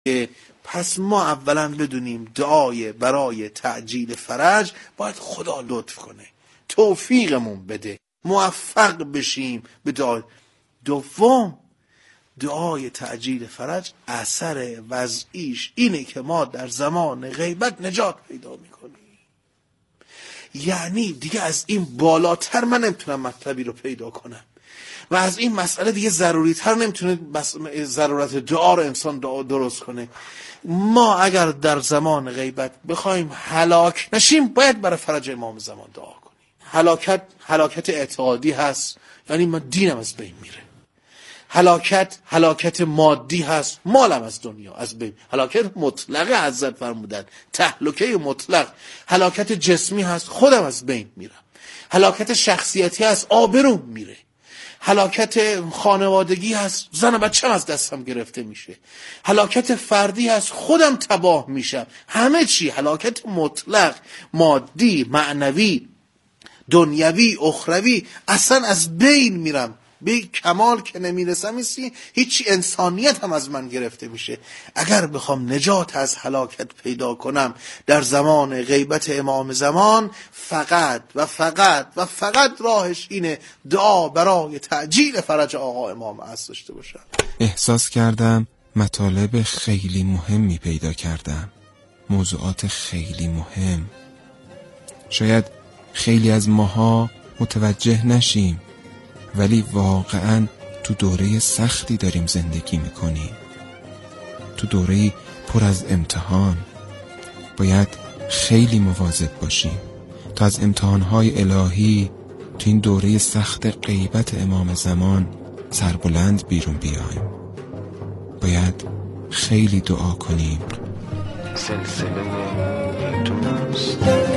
که پس ما اولا بدونیم دعای برای تعجیل فرج باید خدا لطف کنه، توفیقمون بده، موفق بشیم به دعای. دوم، دعای تعجیل فرج اثر وضعیش اینه که ما در زمان غیبت نجات پیدا میکنیم. یعنی دیگه از این بالاتر من نمیتونم مطلبی رو پیدا کنم و از این مسئله دیگه ضروری تر نمیتونه ضرورت دعا رو انسان درست کنه. ما اگر در زمان غیبت بخوایم هلاک نشیم باید برای فرج امام زمان دعا کنیم. هلاکت اعتقادی هست، یعنی من دینم از بین میره. هلاکت مادی هست، مالم از دنیا از بین. هلاکت مطلقه حضرت فرمودن، تهلکه مطلق. هلاکت جسمی هست، خودم از بین میرم. هلاکت شخصیتی هست، آبروم میره. هلاکت خانوادگی هست، زن و بچه‌م از دستم گرفته میشه. هلاکت فردی هست، خودم تباه میشم. همه چی هلاکت مطلق، مادی، معنوی، دنیوی، اخروی، اصلا از بین میرم. به کمال که نمیرسم، هیچی انسانیت هم از من گرفته میشه. اگر بخوام نجات از هلاکت پیدا کنم در زمان غیبت امام زمان، فقط راهش اینه دعا برای تعجیل فرج آقا امام عصر داشته باشم. احساس کردم مطالب خیلی مهمی پیدا کردم، موضوعات خیلی مهم. شاید خیلی از ماها متوجه نشیم، ولی واقعاً تو دوره سختی داریم زندگی میکنیم، تو دوره پر از امتحان. باید خیلی مواظب باشیم تا از امتحانهای الهی تو این دوره سخت غیبت امام زمان سربلند بیرون بیایم. باید خیلی دعا کنیم. سلسله دوست.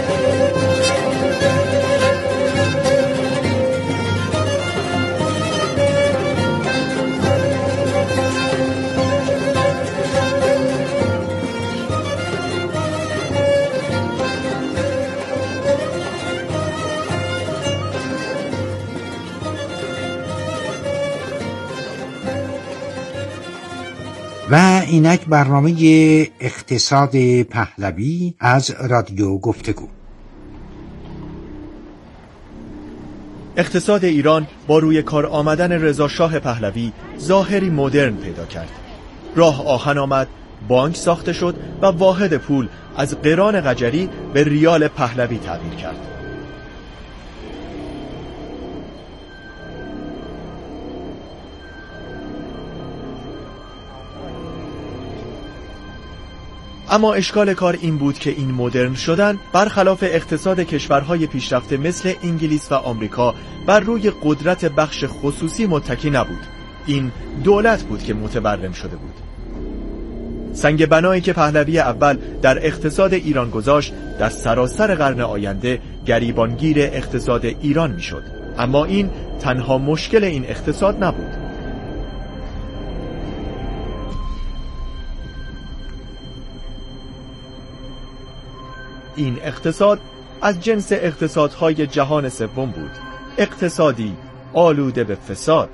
و اینک برنامه اقتصاد پهلوی از رادیو گفتگو. اقتصاد ایران با روی کار آمدن رضا شاه پهلوی ظاهری مدرن پیدا کرد. راه آهن آمد، بانک ساخته شد و واحد پول از قران قجری به ریال پهلوی تغییر کرد. اما اشکال کار این بود که این مدرن شدن برخلاف اقتصاد کشورهای پیشرفته مثل انگلیس و آمریکا بر روی قدرت بخش خصوصی متکی نبود. این دولت بود که متورم شده بود. سنگ بنایی که پهلوی اول در اقتصاد ایران گذاشت در سراسر قرن آینده گریبانگیر اقتصاد ایران میشد. اما این تنها مشکل این اقتصاد نبود. این اقتصاد از جنس اقتصادهای جهان سوم بود، اقتصادی آلوده به فساد.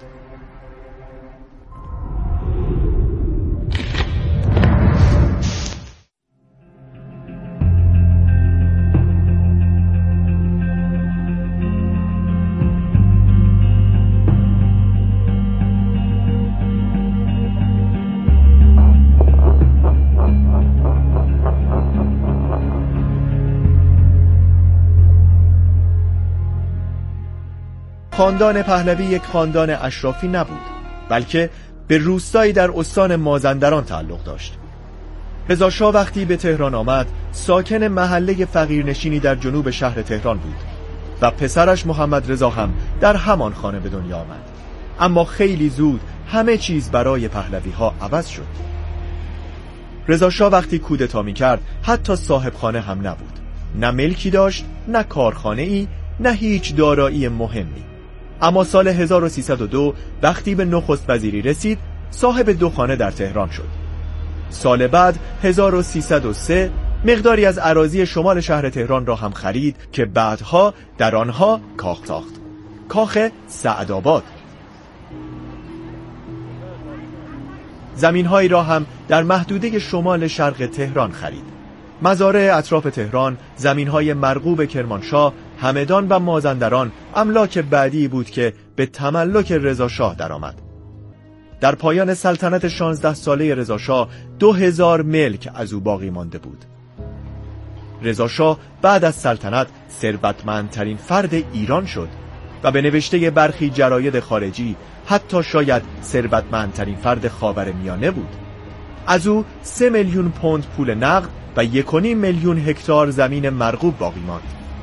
خاندان پهلوی یک خاندان اشرافی نبود، بلکه به روستایی در استان مازندران تعلق داشت. رضا شاه وقتی به تهران آمد، ساکن محله فقیرنشینی در جنوب شهر تهران بود و پسرش محمد رضا هم در همان خانه به دنیا آمد. اما خیلی زود همه چیز برای پهلوی ها عوض شد. رضا شاه وقتی کودتا می‌کرد، حتی صاحب خانه هم نبود. نه ملکی داشت، نه کارخانه‌ای، نه هیچ دارایی مهمی. اما سال 1302 وقتی به نخست وزیری رسید، صاحب 2 خانه در تهران شد. سال بعد 1303 مقداری از اراضی شمال شهر تهران را هم خرید که بعدها در آنها کاخ ساخت. کاخ سعدآباد. زمین‌هایی را هم در محدوده شمال شرق تهران خرید. مزارع اطراف تهران، زمین‌های مرغوب کرمانشاه، همدان و مازندران املاک بعدی بود که به تملک رضاشاه درآمد. در پایان سلطنت 16 ساله رضاشاه 2000 ملک از او باقی مانده بود. رضاشاه بعد از سلطنت ثروتمندترین فرد ایران شد و به نوشته برخی جراید خارجی حتی شاید ثروتمندترین فرد خاورمیانه بود. از او 3 میلیون پوند پول نقد و 1.5 میلیون هکتار زمین مرغوب باقی ماند.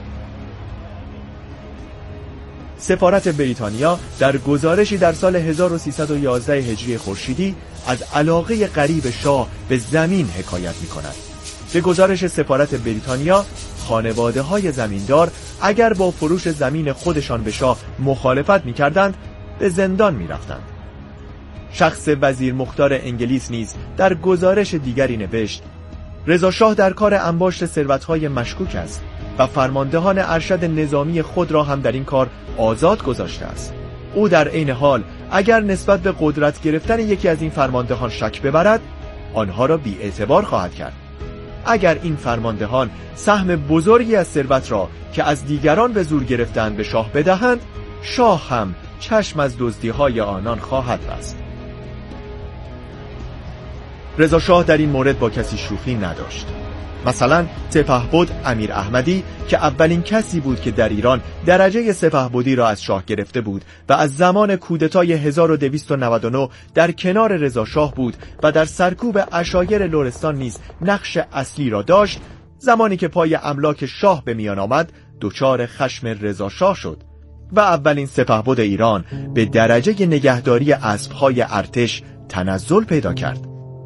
سفارت بریتانیا در گزارشی در سال 1311 هجری خورشیدی از علاقه غریب شاه به زمین حکایت می‌کند. به گزارش سفارت بریتانیا، خانواده‌های زمیندار اگر با فروش زمین خودشان به شاه مخالفت می‌کردند، به زندان می‌رفتند. شخص وزیر مختار انگلیس نیز در گزارش دیگری نوشت: رضاشاه در کار انباشت ثروت‌های مشکوک است و فرماندهان ارشد نظامی خود را هم در این کار آزاد گذاشته است. او در عین حال اگر نسبت به قدرت گرفتن یکی از این فرماندهان شک ببرد، آنها را بی‌اعتبار خواهد کرد. اگر این فرماندهان سهم بزرگی از ثروت را که از دیگران به زور گرفتند به شاه بدهند، شاه هم چشم از دزدی‌های آنان خواهد بست. رضاشاه در این مورد با کسی شوخی نداشت. مثلا سپهبد امیر احمدی که اولین کسی بود که در ایران درجه سپهبدی را از شاه گرفته بود و از زمان کودتای 1299 در کنار رضاشاه بود و در سرکوب عشایر لرستان نیز نقش اصلی را داشت، زمانی که پای املاک شاه به میان آمد دچار خشم رضاشاه شد و اولین سپهبد ایران به درجه نگهداری اسب‌های ارتش تنزل پیدا کرد.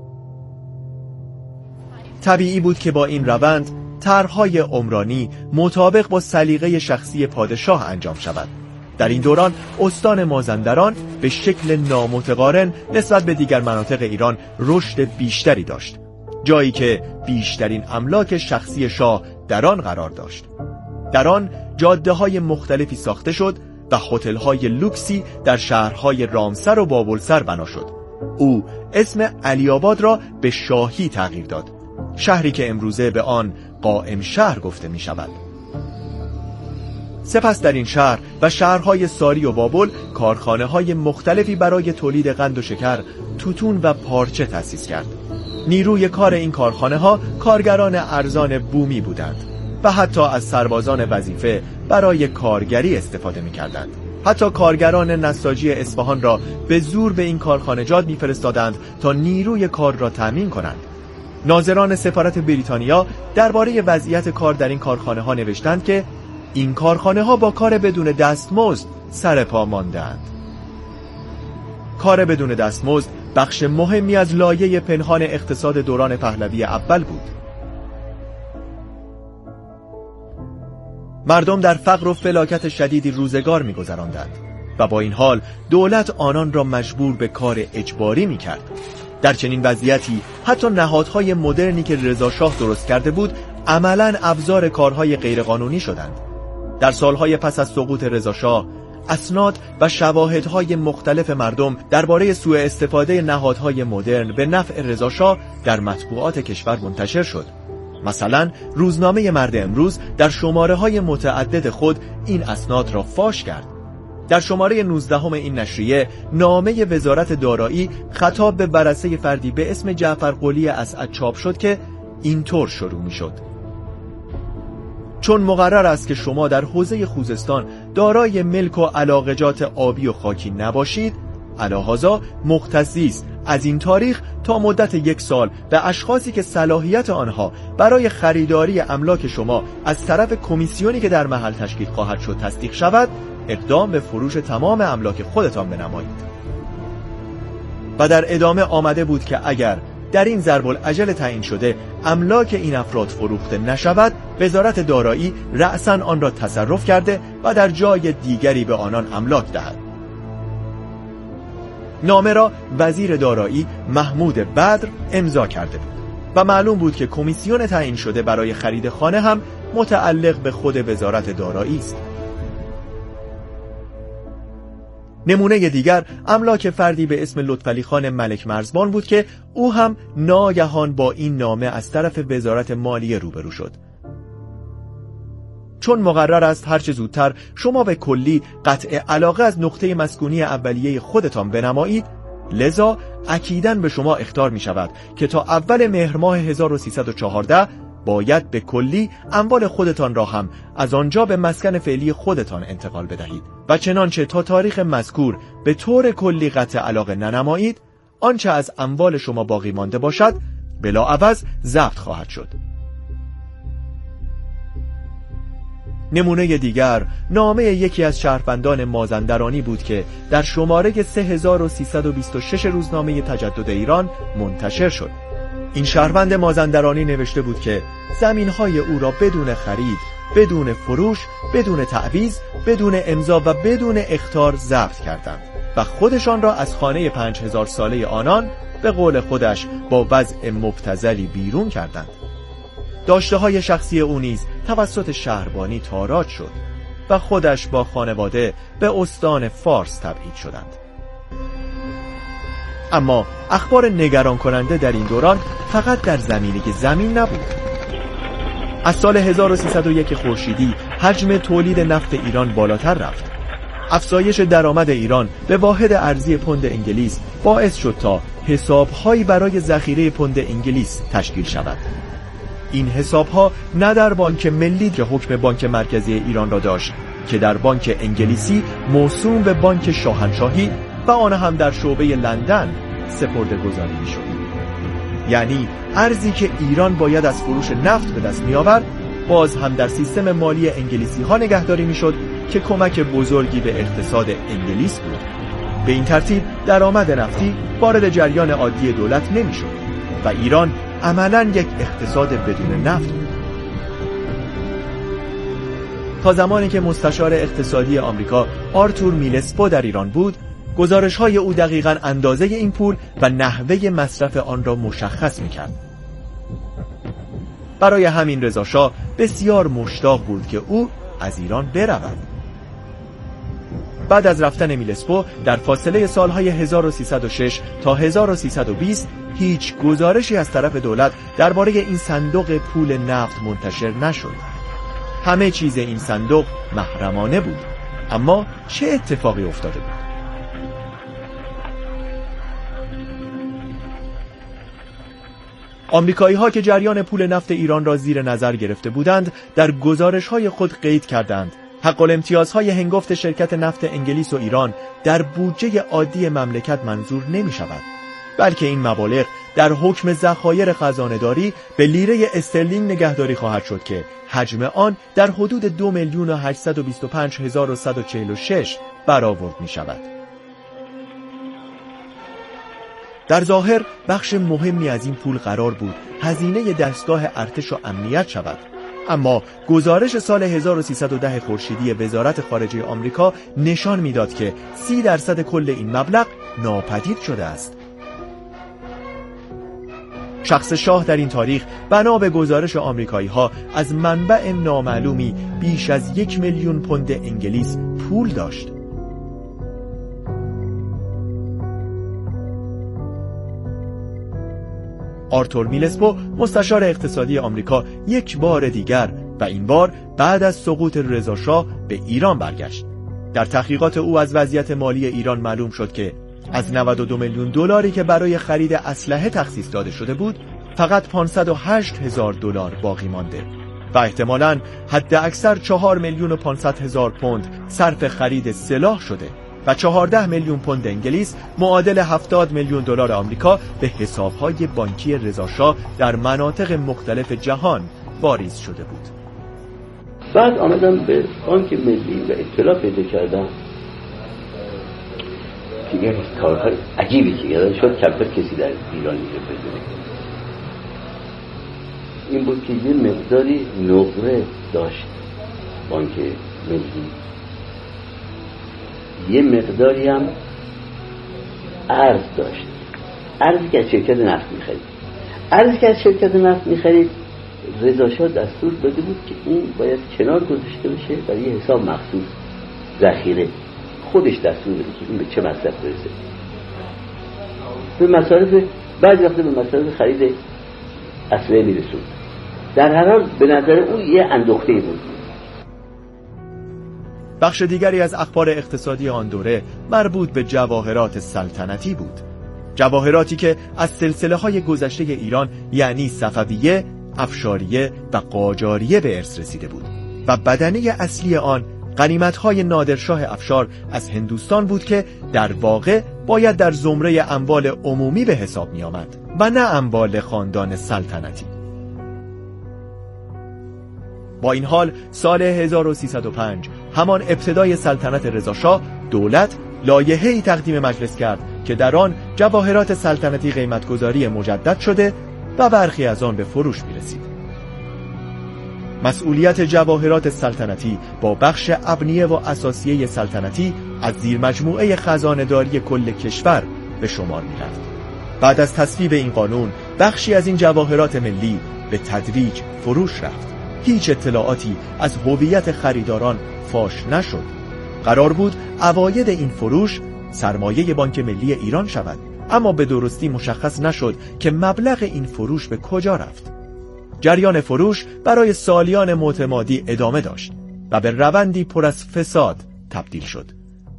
طبیعی بود که با این روند طرح‌های عمرانی مطابق با سلیقه شخصی پادشاه انجام شود. در این دوران استان مازندران به شکل نامتقارن نسبت به دیگر مناطق ایران رشد بیشتری داشت، جایی که بیشترین املاک شخصی شاه در آن قرار داشت. در آن جاده‌های مختلفی ساخته شد و هتل‌های لوکسی در شهرهای رامسر و بابلسر بنا شد. او اسم علی‌آباد را به شاهی تغییر داد، شهری که امروزه به آن قائم شهر گفته می شود. سپس در این شهر و شهرهای ساری و بابل کارخانه‌های مختلفی برای تولید قند و شکر، توتون و پارچه تأسیس کرد. نیروی کار این کارخانه‌ها کارگران ارزان بومی بودند و حتی از سربازان وظیفه برای کارگری استفاده می‌کردند. حتی کارگران نساجی اصفهان را به زور به این کارخانجات می‌فرستادند تا نیروی کار را تامین کنند. ناظران سفارت بریتانیا درباره وضعیت کار در این کارخانه‌ها نوشتند که این کارخانه‌ها با کار بدون دستمزد سر پا ماندند. کار بدون دستمزد بخش مهمی از لایه پنهان اقتصاد دوران پهلوی اول بود. مردم در فقر و فلاکت شدیدی روزگار می‌گذراندند و با این حال دولت آنان را مجبور به کار اجباری می‌کرد. در چنین وضعیتی حتی نهادهای مدرنی که رضاشاه درست کرده بود عملاً ابزار کارهای غیرقانونی شدند. در سالهای پس از سقوط رضاشاه، اسناد و شواهدهای مختلف مردم درباره سوء استفاده نهادهای مدرن به نفع رضاشاه در مطبوعات کشور منتشر شد. مثلا روزنامه مرد امروز در شماره‌های متعدد خود این اسناد را فاش کرد. در شماره 19 این نشریه نامه وزارت دارایی خطاب به ورثه فردی به اسم جعفر قلی اسعد چاپ شد که اینطور شروع می شد: چون مقرر است که شما در حوزه خوزستان دارای ملک و علاقجات آبی و خاکی نباشید، علاهذا مقتضی است از این تاریخ تا مدت 1 سال به اشخاصی که صلاحیت آنها برای خریداری املاک شما از طرف کمیسیونی که در محل تشکیل خواهد شد تصدیق شود، اقدام به فروش تمام املاک خودتان بنمایید. و در ادامه آمده بود که اگر در این ضرب الاجل تعیین شده املاک این افراد فروخته نشود، وزارت دارایی رأساً آن را تصرف کرده و در جای دیگری به آنان املاک دهد. نامه را وزیر دارایی محمود بدر امضا کرده بود و معلوم بود که کمیسیون تعیین شده برای خرید خانه هم متعلق به خود وزارت دارایی است. نمونه دیگر املاک فردی به اسم لطفعلی خان ملک مرزبان بود که او هم ناگهان با این نامه از طرف وزارت مالیه روبرو شد. چون مقرر است هرچه زودتر شما به کلی قطع علاقه از نقطه مسکونی اولیه خودتان بنمایید، لذا اکیداً به شما اخطار می شود که تا اول مهر ماه 1314 باید به کلی اموال خودتان را هم از آنجا به مسکن فعلی خودتان انتقال بدهید و چنانچه تا تاریخ مذکور به طور کلی قطع علاقه ننمایید، آنچه از اموال شما باقی مانده باشد بلاعوض ضبط خواهد شد. نمونه دیگر نامه یکی از شهروندان مازندرانی بود که در شماره 3326 روزنامه تجدد ایران منتشر شد. این شهروند مازندرانی نوشته بود که زمین‌های او را بدون خرید، بدون فروش، بدون تعویض، بدون امضا و بدون اخطار ضبط کردند و خودشان را از خانه 5000 ساله آنان به قول خودش با وضع مبتذلی بیرون کردند. داشته‌های شخصی او نیز توسط شهربانی تاراج شد و خودش با خانواده به استان فارس تبعید شدند. اما اخبار نگران کننده در این دوران فقط در زمینه زمین نبود. از سال 1301 خورشیدی حجم تولید نفت ایران بالاتر رفت. افزایش درآمد ایران به واحد ارزی پوند انگلیس باعث شد تا حساب‌هایی برای ذخیره پوند انگلیس تشکیل شود. این حساب‌ها نه در بانک ملی که حکم بانک مرکزی ایران را داشت که در بانک انگلیسی موسوم به بانک شاهنشاهی و آن هم در شعبه لندن سپرده‌گذاری می‌شد. یعنی ارزی که ایران باید از فروش نفت به دست می‌آورد باز هم در سیستم مالی انگلیسی‌ها نگهداری می‌شد که کمک بزرگی به اقتصاد انگلیس بود. به این ترتیب درآمد نفتی وارد جریان عادی دولت نمی‌شد و ایران عملاً یک اقتصاد بدون نفت بود. تا زمانی که مستشار اقتصادی آمریکا آرتور میلسپو در ایران بود، گزارش‌های او دقیقاً اندازه این پول و نحوه مصرف آن را مشخص می‌کرد. برای همین رضا شاه بسیار مشتاق بود که او از ایران برود. بعد از رفتن میلسپو در فاصله سالهای 1306 تا 1320 هیچ گزارشی از طرف دولت درباره این صندوق پول نفت منتشر نشد. همه چیز این صندوق محرمانه بود. اما چه اتفاقی افتاده بود؟ آمریکایی‌ها که جریان پول نفت ایران را زیر نظر گرفته بودند، در گزارش‌های خود قید کردند حق الامتیازهای هنگفت شرکت نفت انگلیس و ایران در بودجه عادی مملکت منظور نمی‌شود، بلکه این مبالغ در حکم ذخایر خزانه‌داری به لیره استرلینگ نگهداری خواهد شد که حجم آن در حدود 2,825,146 برآورد می‌شود. در ظاهر بخش مهمی از این پول قرار بود هزینه دستگاه ارتش و امنیت شود، اما گزارش سال 1310 خورشیدی وزارت خارجه آمریکا نشان میداد که 30% کل این مبلغ ناپدید شده است. شخص شاه در این تاریخ بنا به گزارش آمریکایی‌ها از منبع نامعلومی بیش از 1,000,000 پوند انگلیس پول داشت. آرتور میلسپو مستشار اقتصادی آمریکا یک بار دیگر و این بار بعد از سقوط رضا شاه به ایران برگشت. در تحقیقات او از وضعیت مالی ایران معلوم شد که از 92 میلیون دلاری که برای خرید اسلحه تخصیص داده شده بود، فقط 508,000 دلار باقی مانده و احتمالاً حد اکثر 4,500,000 پوند صرف خرید سلاح شده و 14 میلیون پوند انگلیس معادل 70 میلیون دلار آمریکا به حساب‌های بانکی رضا شاه در مناطق مختلف جهان واریز شده بود. بعد آمدم به بانک ملی و اطلاع پیدا کردم که یک کارهای عجیبی که یادم شد کمتر کسی در ایران اینجا بدونه. این بود که یه مقداری نقره داشت بانک ملی، یه مقداری هم ارز داشت. ارزی که از شرکت نفت می‌خرید. ارزی که از شرکت نفت می‌خرید رضا شاه دستور داده بود که این باید کنار گذاشته بشه برای حساب مخصوص ذخیره. خودش دستور بده که این به چه مصرف برسه. به مصارف بعضی وقتا به مصارف خرید اسلحه میرسون. در هر حال به نظر اون یه اندوخته‌ای بود. بخش دیگری از اخبار اقتصادی آن دوره مربوط به جواهرات سلطنتی بود. جواهراتی که از سلسله‌های گذشته ایران یعنی صفویه، افشاریه و قاجاریه به ارث رسیده بود و بدنه اصلی آن غنیمت‌های نادرشاه افشار از هندوستان بود که در واقع باید در زمره اموال عمومی به حساب می آمد و نه اموال خاندان سلطنتی. با این حال سال 1305 همان ابتدای سلطنت رضاشاه دولت لایحه‌ای تقدیم مجلس کرد که در آن جواهرات سلطنتی قیمتگذاری مجدد شده و برخی از آن به فروش می رسید. مسئولیت جواهرات سلطنتی با بخش ابنیه و اساسیه سلطنتی از زیر مجموعه خزانه‌داری کل کشور به شمار می رفت. بعد از تصویب این قانون بخشی از این جواهرات ملی به تدریج فروش رفت. هیچ اطلاعاتی از هویت خریداران فاش نشد. قرار بود اواید این فروش سرمایه بانک ملی ایران شود، اما به درستی مشخص نشد که مبلغ این فروش به کجا رفت. جریان فروش برای سالیان متمادی ادامه داشت و به روندی پر از فساد تبدیل شد.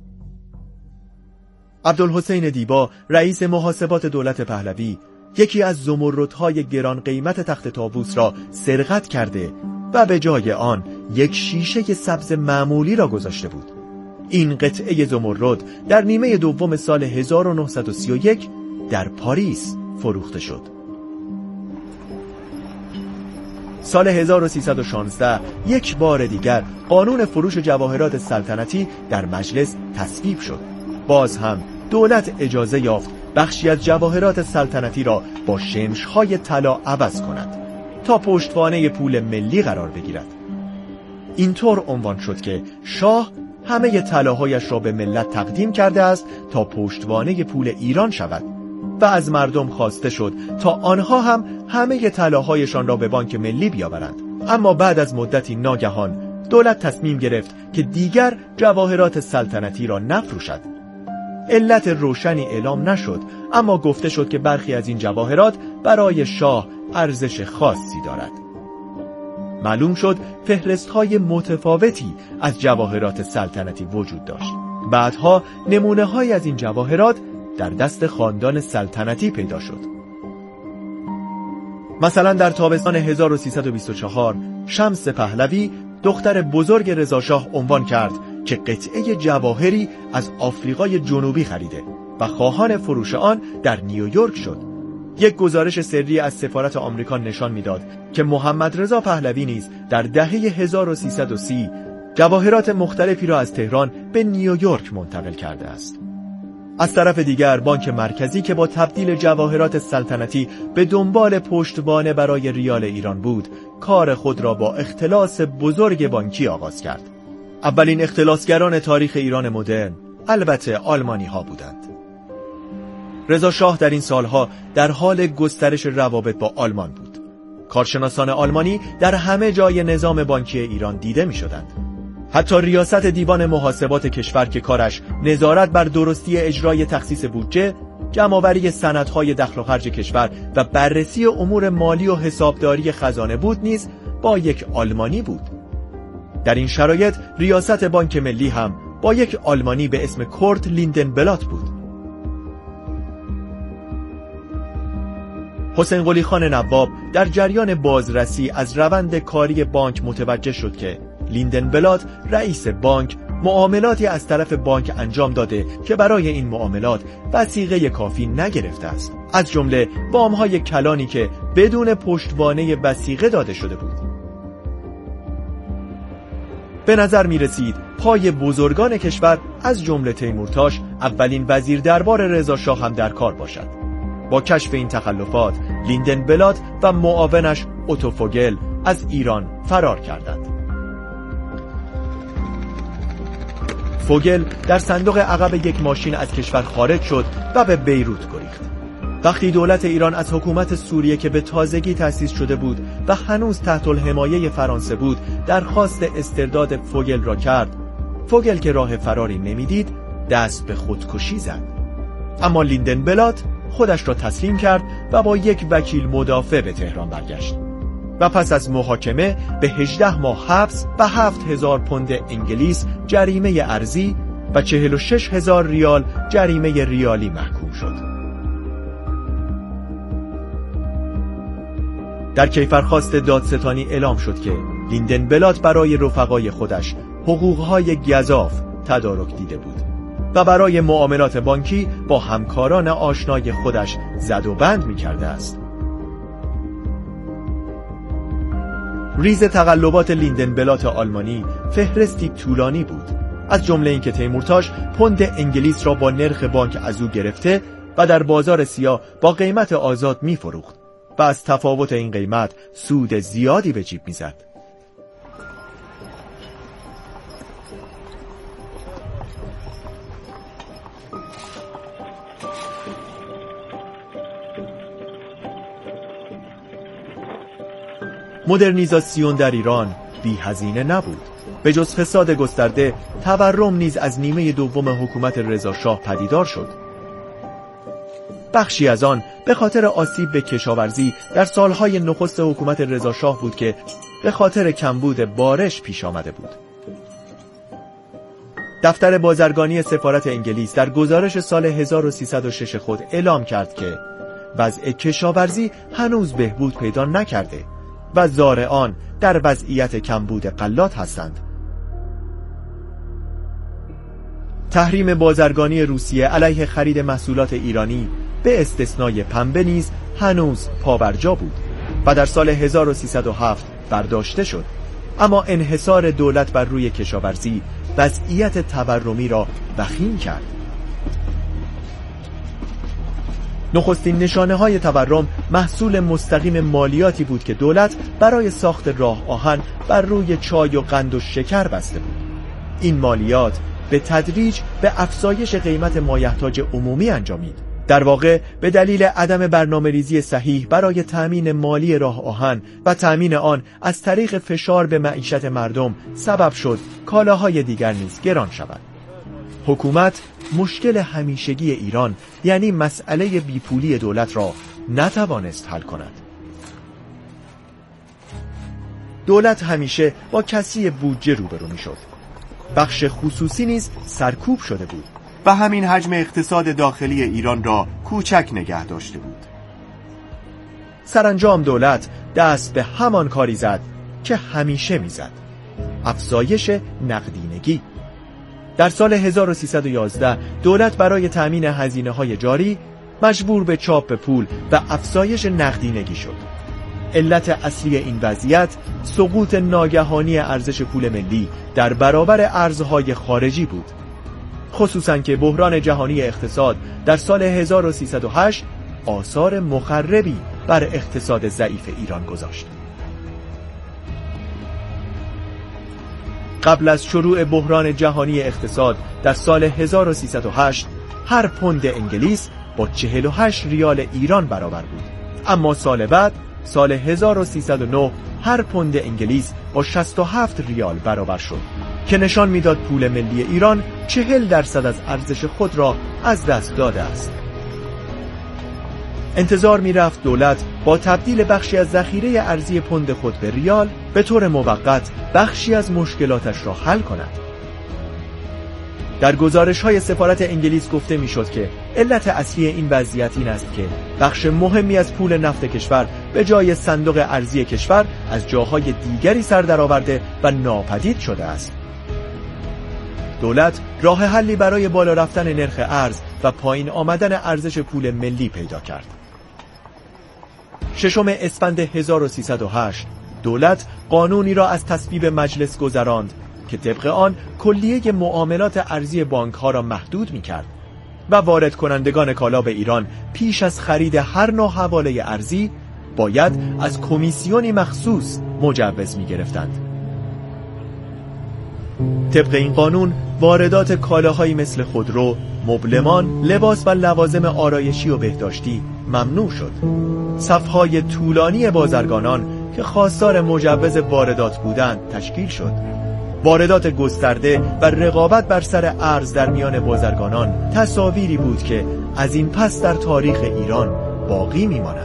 عبدالحسین دیبا رئیس محاسبات دولت پهلوی یکی از زمردهای گران قیمت تخت طاووس را سرقت کرده و به جای آن یک شیشه سبز معمولی را گذاشته بود. این قطعه زمرد در نیمه دوم سال 1931 در پاریس فروخته شد. سال 1316 یک بار دیگر قانون فروش جواهرات سلطنتی در مجلس تصویب شد. باز هم دولت اجازه یافت بخشی از جواهرات سلطنتی را با شمش‌های طلا عوض کند تا پشتوانه پول ملی قرار بگیرد. اینطور عنوان شد که شاه همه طلاهایش را به ملت تقدیم کرده است تا پشتوانه پول ایران شود و از مردم خواسته شد تا آنها هم همه طلاهایشان را به بانک ملی بیاورند. اما بعد از مدتی ناگهان دولت تصمیم گرفت که دیگر جواهرات سلطنتی را نفروشد. علت روشنی اعلام نشد، اما گفته شد که برخی از این جواهرات برای شاه ارزش خاصی دارد. معلوم شد فهرست‌های متفاوتی از جواهرات سلطنتی وجود داشت. بعدها نمونه‌هایی از این جواهرات در دست خاندان سلطنتی پیدا شد. مثلا در تابستان 1324 شمس پهلوی دختر بزرگ رضاشاه عنوان کرد که قطعه جواهری از آفریقای جنوبی خریده و خواهان فروش آن در نیویورک شد. یک گزارش سری از سفارت آمریکا نشان میداد که محمد رضا پهلوی نیز در دهه 1330 جواهرات مختلفی را از تهران به نیویورک منتقل کرده است. از طرف دیگر بانک مرکزی که با تبدیل جواهرات سلطنتی به دنبال پشتوانه برای ریال ایران بود، کار خود را با اختلاس بزرگ بانکی آغاز کرد. اولین اختلاسگران تاریخ ایران مدرن البته آلمانی ها بودند. رضا شاه در این سالها در حال گسترش روابط با آلمان بود. کارشناسان آلمانی در همه جای نظام بانکی ایران دیده می شدند. حتی ریاست دیوان محاسبات کشور که کارش نظارت بر درستی اجرای تخصیص بودجه، جمع‌آوری سندهای دخل و خرج کشور و بررسی امور مالی و حسابداری خزانه بود نیز با یک آلمانی بود. در این شرایط ریاست بانک ملی هم با یک آلمانی به اسم کورت لیندنبلات بود. حسین قلی خان نواب در جریان بازرسی از روند کاری بانک متوجه شد که لیندنبلات رئیس بانک معاملاتی از طرف بانک انجام داده که برای این معاملات وثیقه کافی نگرفته است، از جمله وام‌های کلانی که بدون پشتوانه وثیقه داده شده بود. به نظر می رسید پای بزرگان کشور از جمله تیمورتاش اولین وزیر دربار رضا شاه هم در کار باشد. با کشف این تخلفات لیندنبلات و معاونش اوتو فوگل از ایران فرار کردند. فوگل در صندوق عقب یک ماشین از کشور خارج شد و به بیروت گریخت. وقتی دولت ایران از حکومت سوریه که به تازگی تأسیس شده بود و هنوز تحت الحمایه فرانسه بود درخواست استرداد فوگل را کرد، فوگل که راه فراری نمیدید دست به خودکشی زد. اما لیندنبلات خودش را تسلیم کرد و با یک وکیل مدافع به تهران برگشت و پس از محاکمه به 18 ماه حبس و 7,000 پوند انگلیس جریمه ارزی و 46,000 ریال جریمه ریالی محکوم شد. در کیفرخواست دادستانی اعلام شد که لیندنبلات برای رفقای خودش حقوقهای گزاف تدارک دیده بود و برای معاملات بانکی با همکاران آشنای خودش زد و بند می کرده است. ریز تقلبات لیندنبلات آلمانی فهرستی طولانی بود، از جمله اینکه تیمورتاش پوند انگلیس را با نرخ بانک از او گرفته و در بازار سیاه با قیمت آزاد می فروخت و از تفاوت این قیمت سود زیادی به جیب می زد. مدرنیزاسیون در ایران بی هزینه نبود. به جز فساد گسترده، تورم نیز از نیمه دوم حکومت رضاشاه پدیدار شد. بخشی از آن به خاطر آسیب به کشاورزی در سالهای نخست حکومت رضاشاه بود که به خاطر کمبود بارش پیش آمده بود. دفتر بازرگانی سفارت انگلیس در گزارش سال 1306 خود اعلام کرد که وضع کشاورزی هنوز بهبود پیدا نکرده و زارعان در وضعیت کمبود غلات هستند. تحریم بازرگانی روسیه علیه خرید محصولات ایرانی به استثنای پنبه نیز هنوز پابرجا بود و در سال 1307 برداشته شد، اما انحصار دولت بر روی کشاورزی وضعیت تورمی را وخیم کرد. نخستین نشانه های تورم محصول مستقیم مالیاتی بود که دولت برای ساخت راه آهن بر روی چای و قند و شکر بسته بود. این مالیات به تدریج به افزایش قیمت مایحتاج عمومی انجامید. در واقع به دلیل عدم برنامه‌ریزی صحیح برای تأمین مالی راه آهن و تأمین آن از طریق فشار به معیشت مردم سبب شد کالاهای دیگر نیز گران شود. حکومت مشکل همیشگی ایران یعنی مسئله بیپولی دولت را نتوانست حل کند. دولت همیشه با کسری بودجه روبرو می‌شد. بخش خصوصی نیز سرکوب شده بود و همین حجم اقتصاد داخلی ایران را کوچک نگه داشته بود. سرانجام دولت دست به همان کاری زد که همیشه می‌زد: افزایش نقدینگی. در سال 1311 دولت برای تأمین هزینه‌های جاری مجبور به چاپ پول و افزایش نقدینگی شد. علت اصلی این وضعیت سقوط ناگهانی ارزش پول ملی در برابر ارزهای خارجی بود، خصوصاً که بحران جهانی اقتصاد در سال 1308 آثار مخربی بر اقتصاد ضعیف ایران گذاشت. قبل از شروع بحران جهانی اقتصاد در سال 1308 هر پوند انگلیس با 48 ریال ایران برابر بود، اما سال بعد سال 1309 هر پوند انگلیس با 67 ریال برابر شد که نشان میداد پول ملی ایران 40% از ارزش خود را از دست داده است. انتظار میرفت دولت با تبدیل بخشی از ذخیره ارزی پوند خود به ریال به طور موقت بخشی از مشکلاتش را حل کند. در گزارش‌های سفارت انگلیس گفته میشد که علت اصلی این وضعیت این است که بخش مهمی از پول نفت کشور به جای صندوق ارزی کشور از جاهای دیگری سر درآورده و ناپدید شده است. دولت راه حلی برای بالا رفتن نرخ ارز و پایین آمدن ارزش پول ملی پیدا کرد. 6 اسفند 1308 دولت قانونی را از تصویب مجلس گذراند که طبق آن کلیه معاملات ارزی بانک‌ها را محدود می‌کرد و وارد کنندگان کالا به ایران پیش از خرید هر نوع حواله ارزی باید از کمیسیونی مخصوص مجوز می‌گرفتند. طبق این قانون واردات کالاهایی مثل خودرو، مبلمان، لباس و لوازم آرایشی و بهداشتی ممنوع شد. صف‌های طولانی بازرگانان که خواستار مجوز واردات بودند تشکیل شد. واردات گسترده و رقابت بر سر ارز در میان بازرگانان تصاویری بود که از این پس در تاریخ ایران باقی می‌ماند.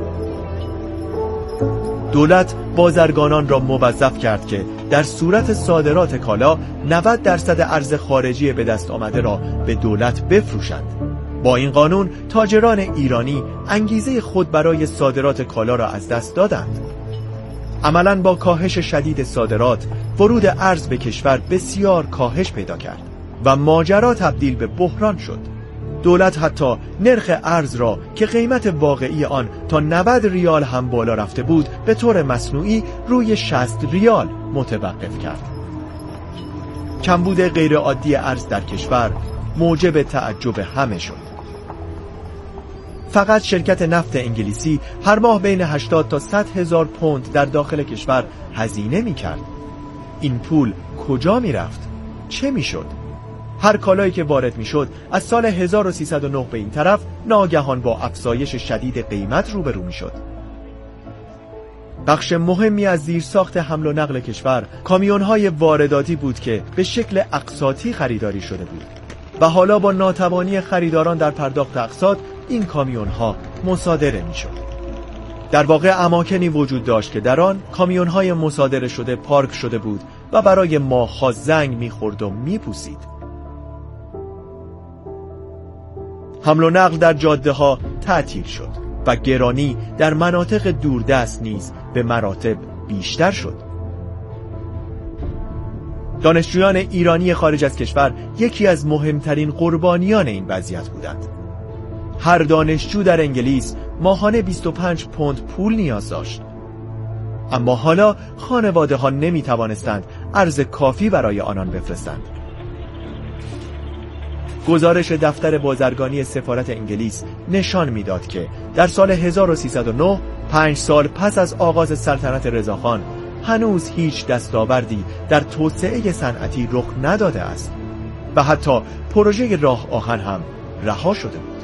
دولت بازرگانان را موظف کرد که در صورت صادرات کالا 90% ارز خارجی به دست آمده را به دولت بفروشند. با این قانون تاجران ایرانی انگیزه خود برای صادرات کالا را از دست دادند. عملاً با کاهش شدید صادرات، ورود ارز به کشور بسیار کاهش پیدا کرد و ماجرا تبدیل به بحران شد. دولت حتی نرخ ارز را که قیمت واقعی آن تا 90 ریال هم بالا رفته بود به طور مصنوعی روی 60 ریال متوقف کرد. کمبود غیرعادی ارز در کشور موجب تعجب همه شد. فقط شرکت نفت انگلیسی هر ماه بین 80 تا 100 هزار پوند در داخل کشور هزینه می کرد. این پول کجا می رفت؟ چه می شد؟ هر کالایی که وارد می شد از سال 1309 به این طرف ناگهان با افزایش شدید قیمت روبرو می شد. بخش مهمی از زیرساخت حمل و نقل کشور کامیون‌های وارداتی بود که به شکل اقساطی خریداری شده بود و حالا با ناتوانی خریداران در پرداخت اقساط این کامیون‌ها مصادره می‌شد. در واقع اماکنی وجود داشت که در آن کامیون‌های مصادره شده پارک شده بود و برای ماه‌ها زنگ می‌خورد و می‌پوسید. حمل و نقل در جاده‌ها تعطیل شد و گرانی در مناطق دوردست نیز به مراتب بیشتر شد. دانشجویان ایرانی خارج از کشور یکی از مهمترین قربانیان این وضعیت بودند. هر دانشجو در انگلیس ماهانه 25 پوند پول نیاز داشت. اما حالا خانواده ها نمی توانستند ارز کافی برای آنان بفرستند. گزارش دفتر بازرگانی سفارت انگلیس نشان میداد که در سال 1309 5 سال پس از آغاز سلطنت رضاخان هنوز هیچ دستاوردی در توسعه صنعتی رخ نداده است و حتی پروژه راه آهن هم رها شده بود.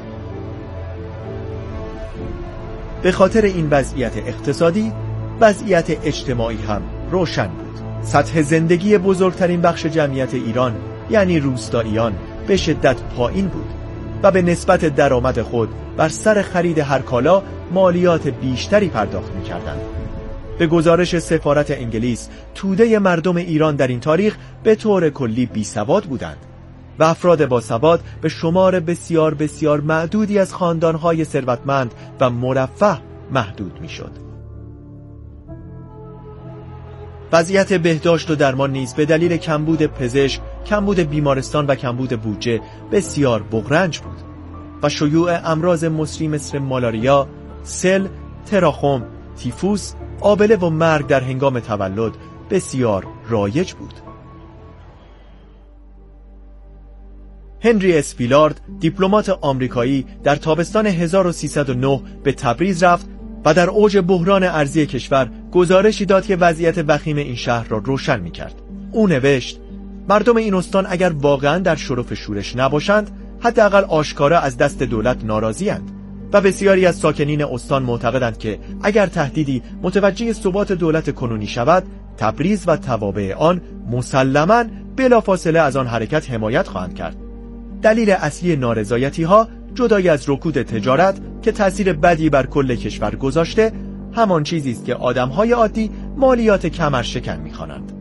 به خاطر این وضعیت اقتصادی، وضعیت اجتماعی هم روشن بود. سطح زندگی بزرگترین بخش جمعیت ایران یعنی روستاییان به شدت پایین بود و به نسبت درآمد خود بر سر خرید هر کالا مالیات بیشتری پرداخت می‌کردند. به گزارش سفارت انگلیس، توده مردم ایران در این تاریخ به طور کلی بیسواد بودند و افراد باسواد به شمار بسیار بسیار معدودی از خاندان‌های ثروتمند و مرفه محدود می‌شد. وضعیت بهداشت و درمان نیز به دلیل کمبود پزشک، کمبود بیمارستان و کمبود بودجه بسیار بغرنج بود و شیوع امراض مصری مثل مالاریا، سل، تراخوم، تیفوس، آبله و مرگ در هنگام تولد بسیار رایج بود. هنری اسپیلارد، دیپلمات آمریکایی، در تابستان 1309 به تبریز رفت و در اوج بحران ارزی کشور گزارشی داد که وضعیت وخیم این شهر را روشن می‌کرد. او نوشت: مردم این استان اگر واقعاً در شرف شورش نباشند، حداقل آشکارا از دست دولت ناراضی‌اند و بسیاری از ساکنین استان معتقدند که اگر تهدیدی متوجه ثبات دولت کنونی شود، تبریز و توابع آن مسلماً بلافاصله از آن حرکت حمایت خواهند کرد. دلیل اصلی نارضایتی‌ها جدای از رکود تجارت که تأثیر بدی بر کل کشور گذاشته، همان چیزی است که آدم‌های عادی مالیات کمرشکن می‌خوانند.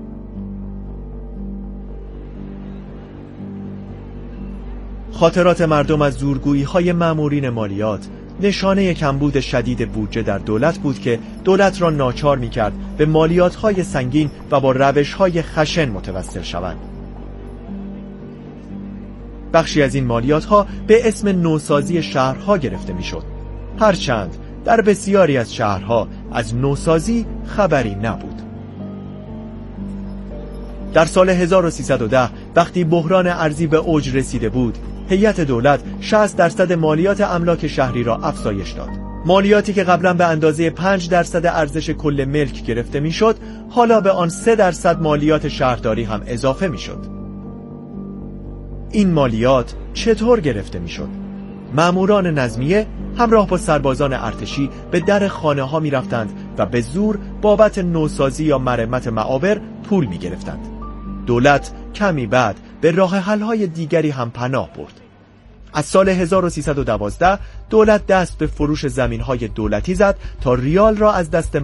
خاطرات مردم از زورگویی‌های مامورین مالیات نشانه کمبود شدید بودجه در دولت بود که دولت را ناچار می‌کرد به مالیات‌های سنگین و با روش‌های خشن متوسل شوند. بخشی از این مالیات‌ها به اسم نوسازی شهرها گرفته می‌شد، هرچند در بسیاری از شهرها از نوسازی خبری نبود. در سال 1310 وقتی بحران ارزی به اوج رسیده بود، هیئت دولت 60% مالیات املاک شهری را افزایش داد. مالیاتی که قبلا به اندازه 5% ارزش کل ملک گرفته می‌شد، حالا به آن 3% مالیات شهرداری هم اضافه می‌شد. این مالیات چطور گرفته می‌شد؟ ماموران نظمیه همراه با سربازان ارتشی به در خانه‌ها می‌رفتند و به زور بابت نوسازی یا مرمت معابر پول می‌گرفتند. دولت کمی بعد به راه حل‌های دیگری هم پناه برد. از سال 1312 دولت دست به فروش زمین‌های دولتی زد تا ریال را از دست